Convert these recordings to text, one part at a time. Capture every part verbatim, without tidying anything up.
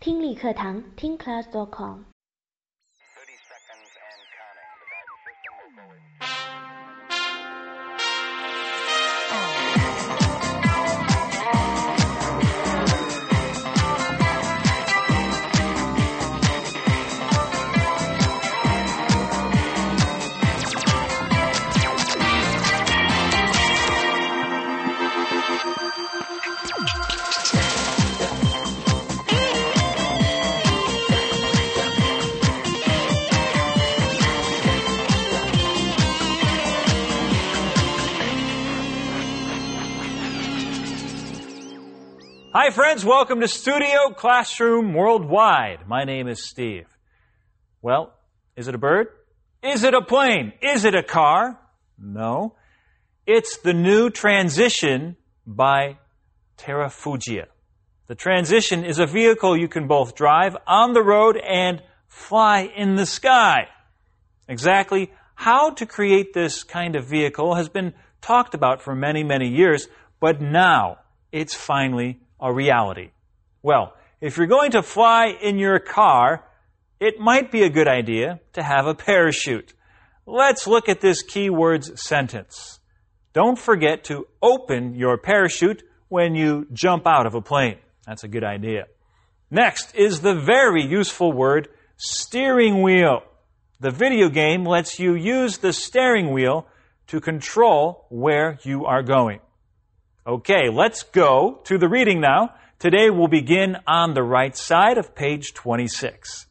听力课堂听 class dot com。 Hi friends, welcome to Studio Classroom Worldwide. My name is Steve. Well, is it a bird? Is it a plane? Is it a car? No. It's the new Transition by Terrafugia. The Transition is a vehicle you can both drive on the road and fly in the sky. Exactly how to create this kind of vehicle has been talked about for many, many years, but now it's finally a reality. Well, if you're going to fly in your car, it might be a good idea to have a parachute. Let's look at this keywords sentence. Don't forget to open your parachute when you jump out of a plane. That's a good idea. Next is the very useful word steering wheel. The video game lets you use the steering wheel to control where you are going. Okay, let's go to the reading now. Today we'll begin on the right side of page twenty-six.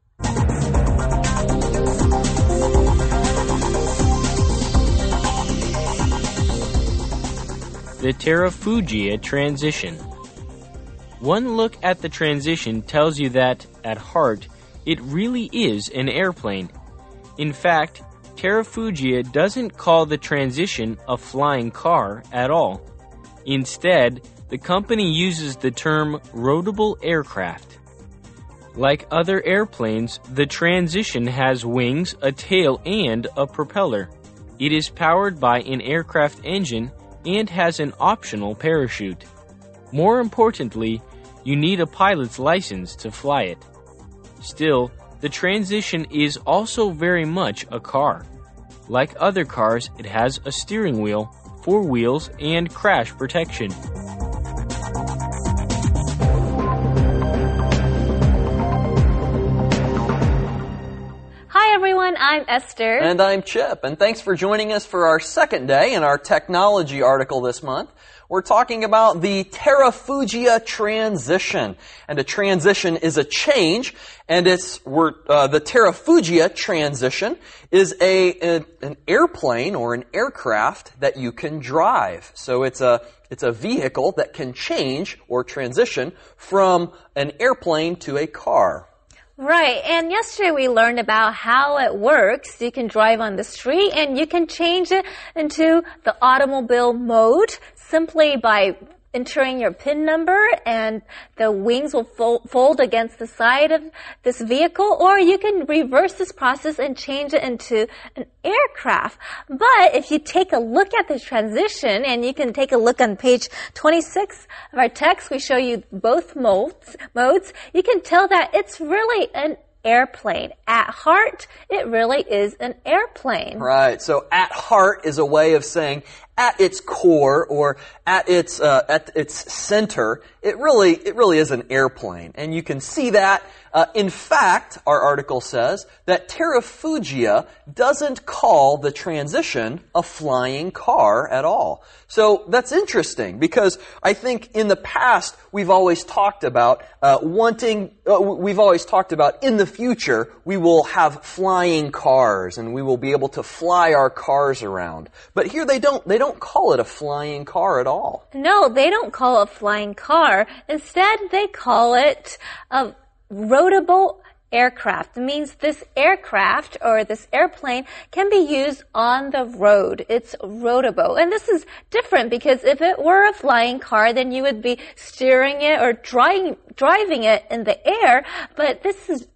The Terrafugia Transition. One look at the Transition tells you that, at heart, it really is an airplane. In fact, Terrafugia doesn't call the Transition a flying car at all. Instead, the company uses the term roadable aircraft. Like other airplanes, the Transition has wings, a tail, and a propeller. It is powered by an aircraft engine and has an optional parachute. More importantly, you need a pilot's license to fly it. Still, the Transition is also very much a car. Like other cars, it has a steering wheel, four wheels, and crash protection. Hi everyone, I'm Esther. And I'm Chip, and thanks for joining us for our second day in our technology article this month. We're talking about the Terrafugia Transition. And a transition is a change, and it's we're, uh, the Terrafugia Transition is a, a an airplane or an aircraft that you can drive. So it's a it's a vehicle that can change or transition from an airplane to a car. Right, and yesterday we learned about how it works. You can drive on the street and you can change it into the automobile mode simply by entering your PIN number, and the wings will fold, fold against the side of this vehicle, or you can reverse this process and change it into an aircraft. But if you take a look at the transition, and you can take a look on page twenty-six of our text, we show you both modes, modes, you can tell that it's really an airplane. At heart, it really is an airplane. Right. So at heart is a way of saying at its core or at its uh, at its center, it really it really is an airplane. And you can see that. Uh, in fact, our article says that Terrafugia doesn't call the Transition a flying car at all. So that's interesting because I think in the past we've always talked about uh, wanting, uh, we've always talked about in the future we will have flying cars and we will be able to fly our cars around. But here they don't, they don't call it a flying car at all. No, they don't call it a flying car. Instead, they call it a roadable aircraft. It means this aircraft or this airplane can be used on the road. It's roadable. And this is different because if it were a flying car, then you would be steering it or driving, driving it in the air. But this is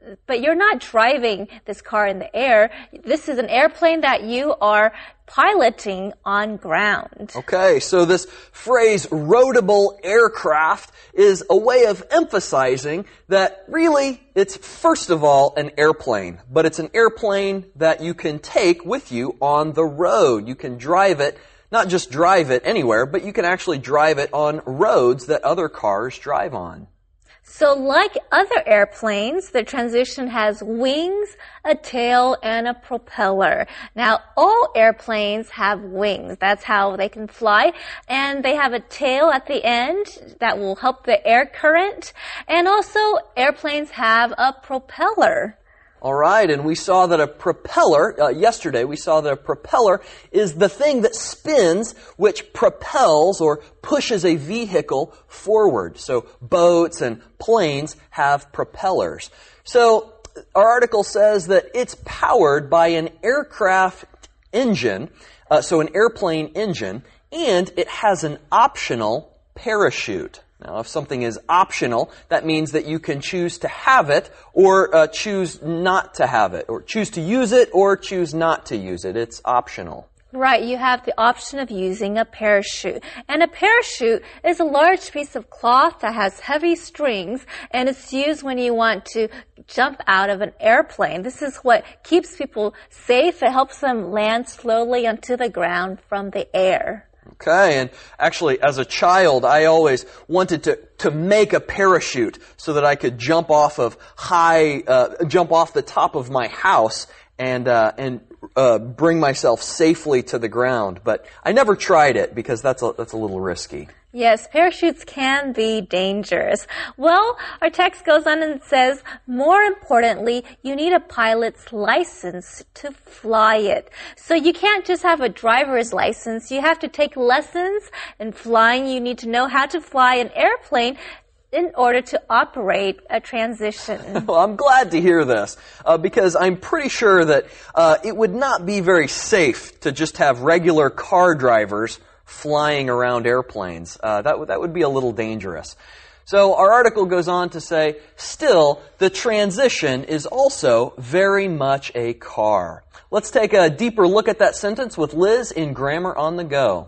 but you're not driving this car in the air. This is an airplane that you are piloting on ground. Okay, so this phrase, roadable aircraft, is a way of emphasizing that really it's first of all an airplane, but it's an airplane that you can take with you on the road. You can drive it, not just drive it anywhere, but you can actually drive it on roads that other cars drive on. So like other airplanes, the Transition has wings, a tail, and a propeller. Now, all airplanes have wings. That's how they can fly. And they have a tail at the end that will help the air current. And also, airplanes have a propeller. All right, and we saw that a propeller, uh, yesterday we saw that a propeller is the thing that spins, which propels or pushes a vehicle forward. So boats and planes have propellers. So our article says that it's powered by an aircraft engine, uh, so an airplane engine, and it has an optional parachute. Now, if something is optional, that means that you can choose to have it or uh, choose not to have it, or choose to use it or choose not to use it. It's optional. Right, you have the option of using a parachute. And a parachute is a large piece of cloth that has heavy strings, and it's used when you want to jump out of an airplane. This is what keeps people safe. It helps them land slowly onto the ground from the air. Okay, and actually, as a child, I always wanted to, to make a parachute so that I could jump off of high, uh, jump off the top of my house and, uh, and, uh, bring myself safely to the ground. But I never tried it because that's a, that's a little risky. Yes, parachutes can be dangerous. Well, our text goes on and says, more importantly, you need a pilot's license to fly it. So you can't just have a driver's license. You have to take lessons in flying. You need to know how to fly an airplane in order to operate a Transition. Well, I'm glad to hear this, uh, because I'm pretty sure that uh, it would not be very safe to just have regular car drivers flying around airplanes. Uh, that, w- that would be a little dangerous. So our article goes on to say, still, the Transition is also very much a car. Let's take a deeper look at that sentence with Liz in Grammar on the Go.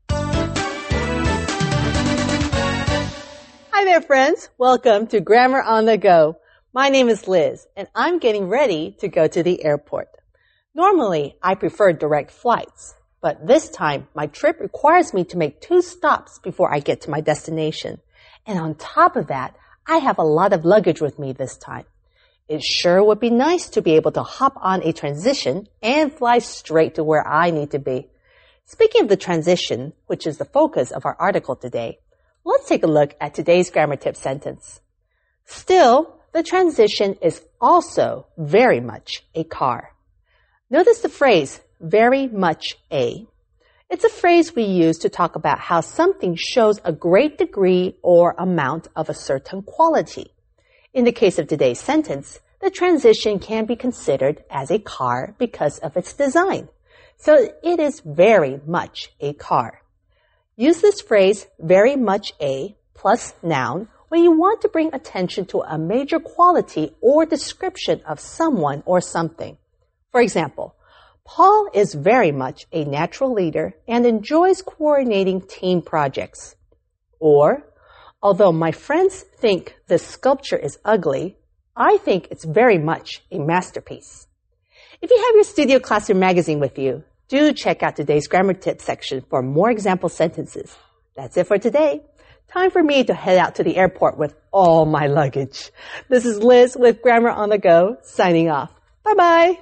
Hi there, friends. Welcome to Grammar on the Go. My name is Liz, and I'm getting ready to go to the airport. Normally, I prefer direct flights, but this time, my trip requires me to make two stops before I get to my destination. And on top of that, I have a lot of luggage with me this time. It sure would be nice to be able to hop on a Transition and fly straight to where I need to be. Speaking of the Transition, which is the focus of our article today, let's take a look at today's grammar tip sentence. Still, the Transition is also very much a car. Notice the phrase, very much a. It's a phrase we use to talk about how something shows a great degree or amount of a certain quality. In the case of today's sentence, the Transition can be considered as a car because of its design. So it is very much a car. Use this phrase, very much a, plus noun, when you want to bring attention to a major quality or description of someone or something. For example, Paul is very much a natural leader and enjoys coordinating team projects. Or, although my friends think this sculpture is ugly, I think it's very much a masterpiece. If you have your Studio Classroom magazine with you, do check out today's grammar tip section for more example sentences. That's it for today. Time for me to head out to the airport with all my luggage. This is Liz with Grammar on the Go, signing off. Bye-bye.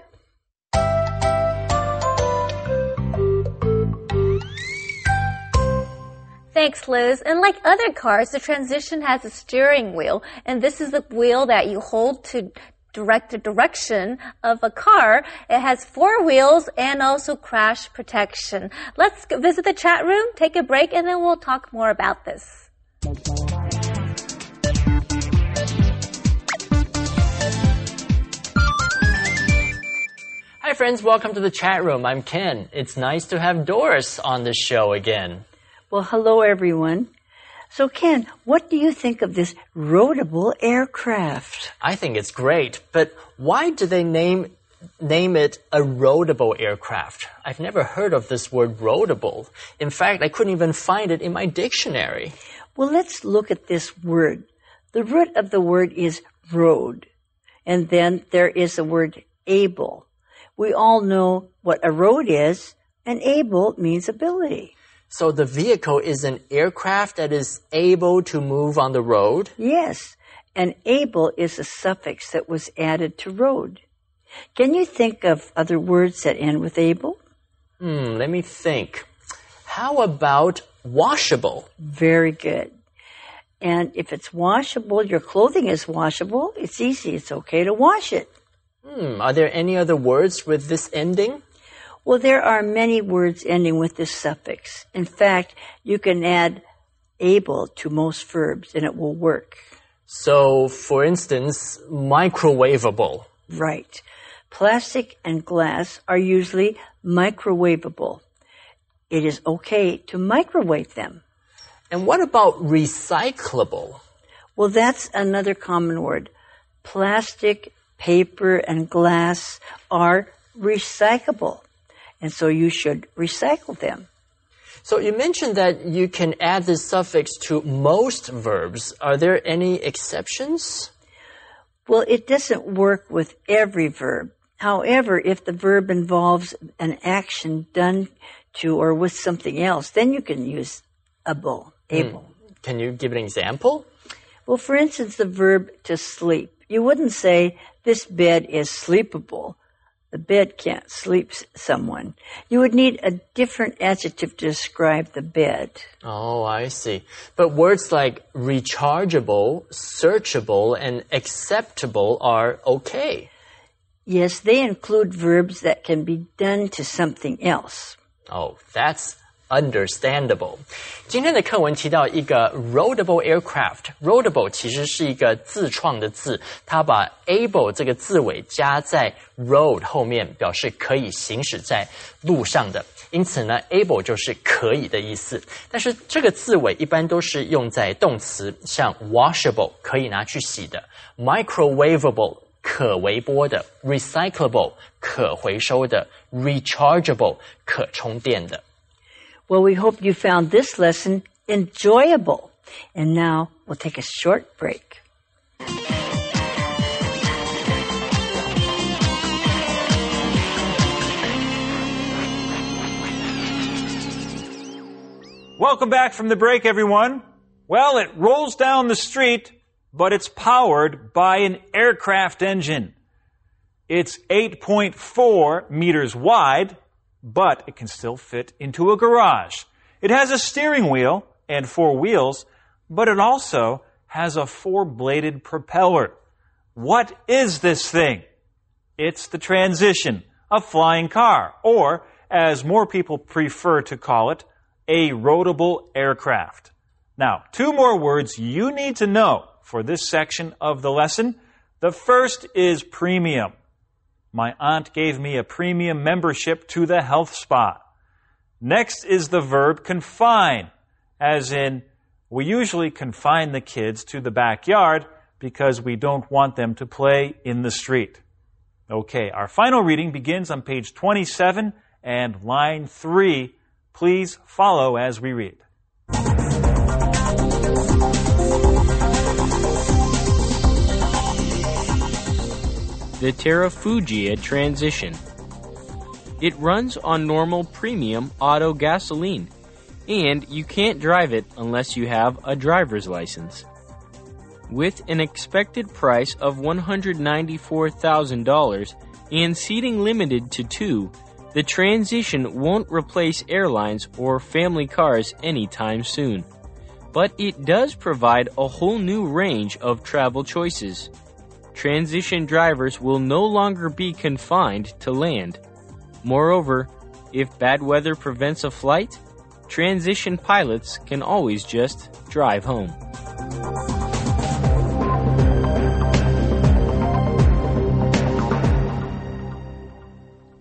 Thanks, Liz. And like other cars, the Transition has a steering wheel, and this is the wheel that you hold to direct the direction of a car. It has four wheels and also crash protection. Let's visit the chat room, take a break, and then we'll talk more about this. Hi friends, welcome to the chat room. I'm Ken. It's nice to have Doris on the show again. Well, hello everyone. So Ken, what do you think of this roadable aircraft? I think it's great, but why do they name name it a roadable aircraft? I've never heard of this word roadable. In fact, I couldn't even find it in my dictionary. Well, let's look at this word. The root of the word is road, and then there is the word able. We all know what a road is, and able means ability. So the vehicle is an aircraft that is able to move on the road? Yes, and able is a suffix that was added to road. Can you think of other words that end with able? Hmm, let me think. How about washable? Very good. And if it's washable, your clothing is washable, it's easy, it's okay to wash it. Hmm, are there any other words with this ending? Well, there are many words ending with this suffix. In fact, you can add able to most verbs and it will work. So, for instance, microwavable. Right. Plastic and glass are usually microwavable. It is okay to microwave them. And what about recyclable? Well, that's another common word. Plastic, paper, and glass are recyclable. And so you should recycle them. So you mentioned that you can add this suffix to most verbs. Are there any exceptions? Well, it doesn't work with every verb. However, if the verb involves an action done to or with something else, then you can use able. able. Hmm. Can you give an example? Well, for instance, the verb to sleep. You wouldn't say, this bed is sleepable. The bed can't sleep someone. You would need a different adjective to describe the bed. Oh, I see. But words like rechargeable, searchable, and acceptable are okay. Yes, they include verbs that can be done to something else. Oh, that's understandable. 今天的课文提到一个 roadable aircraft. Roadable 其实是一个自创的字，它把 able 这个字尾加在 road 后面，表示可以行驶在路上的。因此呢 able 就是可以的意思。但是这个字尾一般都是用在动词，像 washable 可以拿去洗的， microwavable 可微波的， recyclable 可回收的， rechargeable 可充电的。 Well, we hope you found this lesson enjoyable. And now we'll take a short break. Welcome back from the break, everyone. Well, it rolls down the street, but it's powered by an aircraft engine. It's eight point four meters wide, but it can still fit into a garage. It has a steering wheel and four wheels, but it also has a four-bladed propeller. What is this thing? It's the Transition, a flying car, or, as more people prefer to call it, a roadable aircraft. Now, two more words you need to know for this section of the lesson. The first is premium. My aunt gave me a premium membership to the health spa. Next is the verb confine, as in, we usually confine the kids to the backyard because we don't want them to play in the street. Okay, our final reading begins on page twenty-seven and line three. Please follow as we read. The Terrafugia Transition. It runs on normal premium auto gasoline, and you can't drive it unless you have a driver's license. With an expected price of one hundred ninety-four thousand dollars and seating limited to two, the Transition won't replace airlines or family cars anytime soon. But it does provide a whole new range of travel choices. Transition drivers will no longer be confined to land. Moreover, if bad weather prevents a flight, Transition pilots can always just drive home.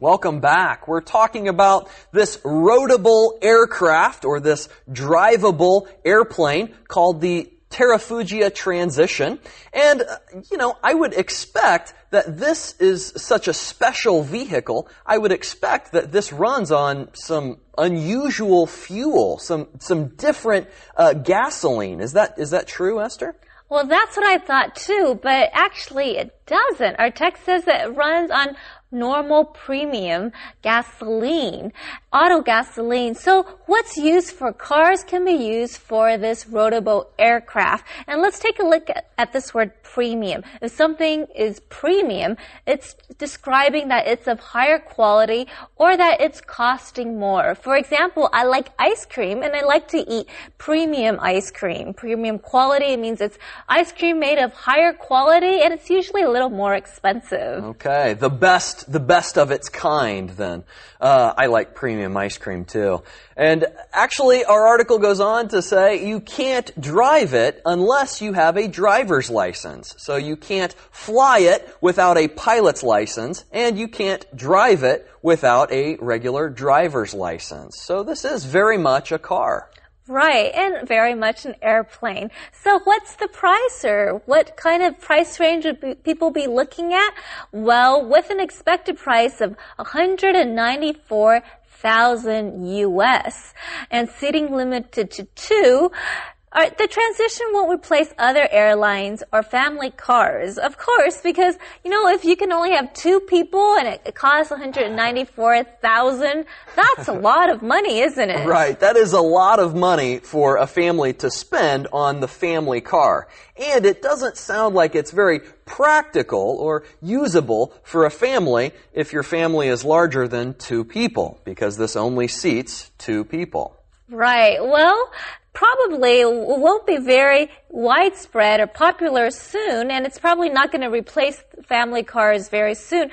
Welcome back. We're talking about this roadable aircraft or this drivable airplane called the Terrafugia Transition. And, uh, you know, I would expect that this is such a special vehicle. I would expect that this runs on some unusual fuel, some some different uh, gasoline. Is that is that true, Esther? Well, that's what I thought too, but actually it doesn't. Our text says that it runs on normal premium gasoline, auto gasoline. So what's used for cars can be used for this roadable aircraft. And let's take a look at, at this word premium. If something is premium, it's describing that it's of higher quality or that it's costing more. For example, I like ice cream and I like to eat premium ice cream. Premium quality, it means it's ice cream made of higher quality and it's usually a little more expensive. Okay, the best The best of its kind, then. Uh, I like premium ice cream, too. And actually, our article goes on to say you can't drive it unless you have a driver's license. So you can't fly it without a pilot's license, and you can't drive it without a regular driver's license. So this is very much a car. Right, and very much an airplane. So what's the price, or what kind of price range would be, people be looking at? Well, with an expected price of one hundred ninety-four thousand U S and seating limited to two, All right, the transition won't replace other airlines or family cars, of course, because, you know, if you can only have two people and it, it costs one hundred ninety-four thousand dollars, that's a lot of money, isn't it? Right, that is a lot of money for a family to spend on the family car. And it doesn't sound like it's very practical or usable for a family if your family is larger than two people, because this only seats two people. Right, well, probably won't be very widespread or popular soon, and it's probably not going to replace family cars very soon,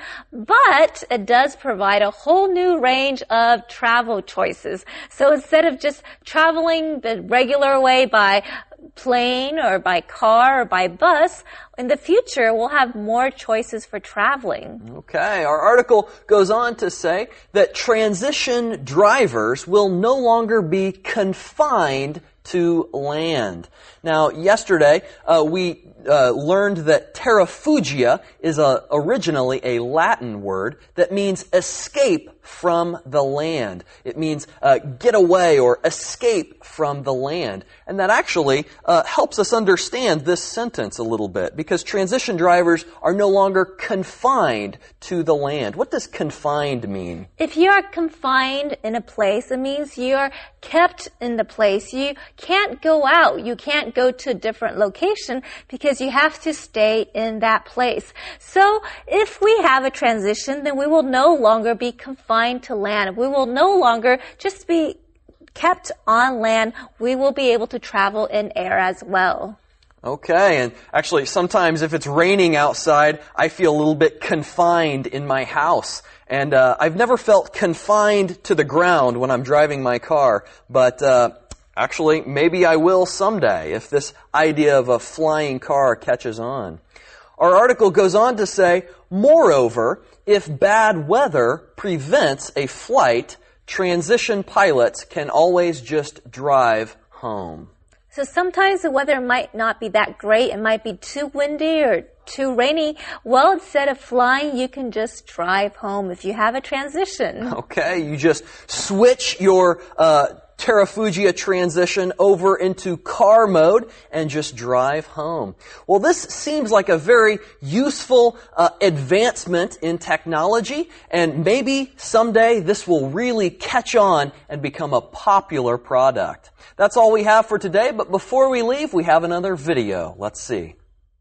but it does provide a whole new range of travel choices. So instead of just traveling the regular way by plane or by car or by bus, in the future we'll have more choices for traveling. Okay, our article goes on to say that transition drivers will no longer be confined to land. Now, yesterday uh, we uh, learned that terrafugia is a, originally a Latin word that means escape from the land. It means uh, get away or escape from the land. And that actually uh, helps us understand this sentence a little bit, because transition drivers are no longer confined to the land. What does confined mean? If you are confined in a place, it means you are kept in the place. You can't go out. You can't go to a different location because you have to stay in that place. So if we have a transition, then we will no longer be confined to land. We will no longer just be kept on land. We will be able to travel in air as well. Okay, and actually sometimes if it's raining outside, I feel a little bit confined in my house. And uh, I've never felt confined to the ground when I'm driving my car, but uh, actually maybe I will someday if this idea of a flying car catches on. Our article goes on to say, moreover, if bad weather prevents a flight, transition pilots can always just drive home. So sometimes the weather might not be that great. It might be too windy or too rainy. Well, instead of flying, you can just drive home if you have a transition. Okay, you just switch your uh, Terrafugia transition over into car mode and just drive home. Well, this seems like a very useful uh, advancement in technology, and maybe someday this will really catch on and become a popular product. That's all we have for today, but before we leave, we have another video. Let's see.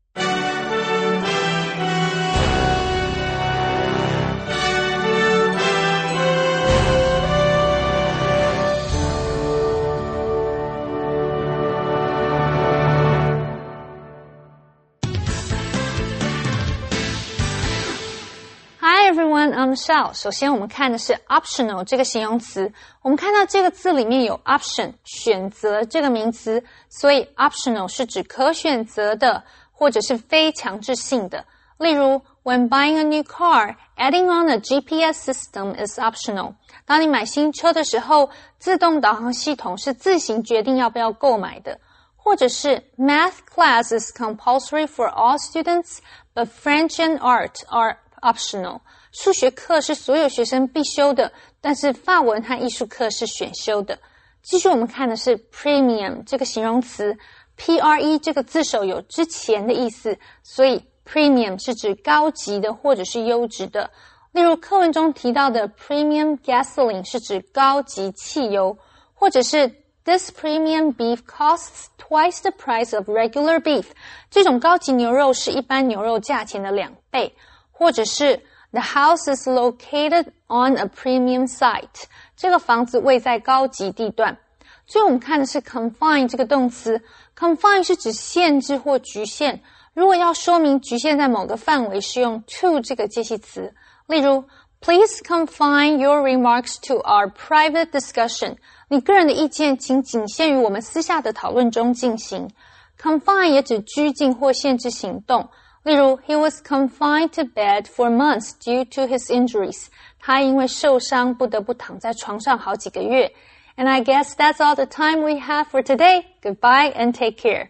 Hi everyone, I'm Michelle. 首先我们看的是 optional 这个形容词。我们看到这个字里面有 option 选择这个名词，所以 optional 是指可选择的或者是非强制性的。例如 when buying a new car, adding on a G P S system is optional. 当你买新车的时候，自动导航系统是自行决定要不要购买的。或者是 Math class is compulsory for all students, but French and art are optional. 数学课是所有学生必修的，但是法文和艺术课是选修的。继续我们看的是 premium 这个形容词 ，P R E 这个字首有之前的意思，所以 premium 是指高级的或者是优质的。例如课文中提到的 premium gasoline 是指高级汽油，或者是 This premium beef costs twice the price of regular beef. 这种高级牛肉是一般牛肉价钱的两倍。或者是 The house is located on a premium site. 这个房子位在高级地段。最后我们看的是 confine 这个动词。confine 是指限制或局限。如果要说明局限在某个范围，是用 to 这个介系词。例如 Please confine your remarks to our private discussion. 你个人的意见请仅限于我们私下的讨论中进行。Confine 也指拘禁或限制行动。例如 He was confined to bed for months due to his injuries. 他因为受伤不得不躺在床上好几个月。And I guess that's all the time we have for today. Goodbye and take care.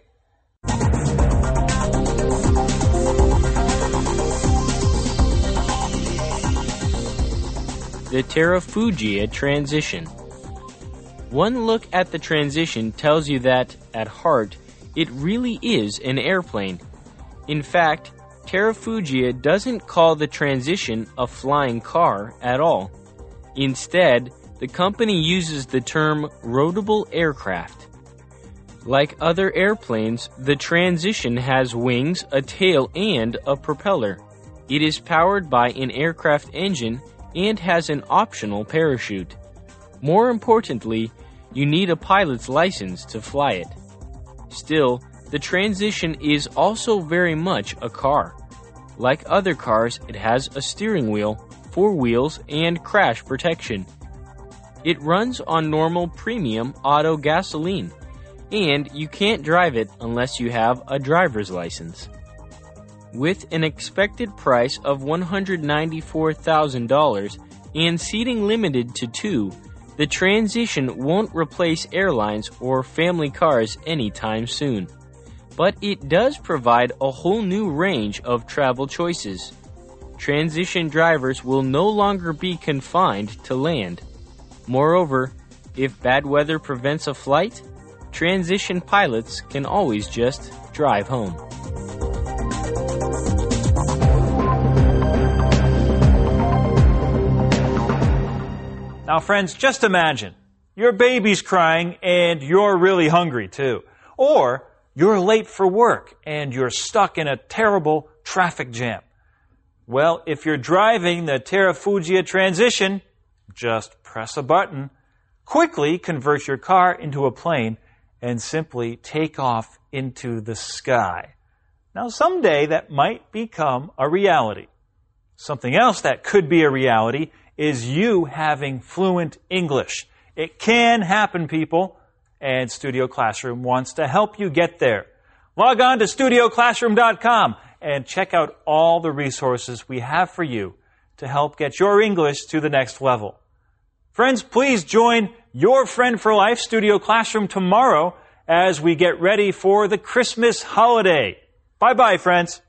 The Terrafugia transition. One look at the transition tells you that, at heart, it really is an airplane. In fact, Terrafugia doesn't call the transition a flying car at all. Instead, the company uses the term roadable aircraft. Like other airplanes, the transition has wings, a tail, and a propeller. It is powered by an aircraft engine and has an optional parachute. More importantly, you need a pilot's license to fly it. Still, the transition is also very much a car. Like other cars, it has a steering wheel, four wheels, and crash protection. It runs on normal premium auto gasoline, and you can't drive it unless you have a driver's license. With an expected price of one hundred ninety-four thousand dollars and seating limited to two, the transition won't replace airlines or family cars anytime soon. But it does provide a whole new range of travel choices. Transition drivers will no longer be confined to land. Moreover, if bad weather prevents a flight, transition pilots can always just drive home. Now, friends, just imagine your baby's crying and you're really hungry too. Or you're late for work and you're stuck in a terrible traffic jam. Well, if you're driving the Terrafugia transition, just press a button, quickly convert your car into a plane, and simply take off into the sky. Now, someday that might become a reality. Something else that could be a reality is you having fluent English. It can happen, people, and Studio Classroom wants to help you get there. Log on to studio classroom dot com and check out all the resources we have for you to help get your English to the next level. Friends, please join your Friend for Life Studio Classroom tomorrow as we get ready for the Christmas holiday. Bye-bye, friends.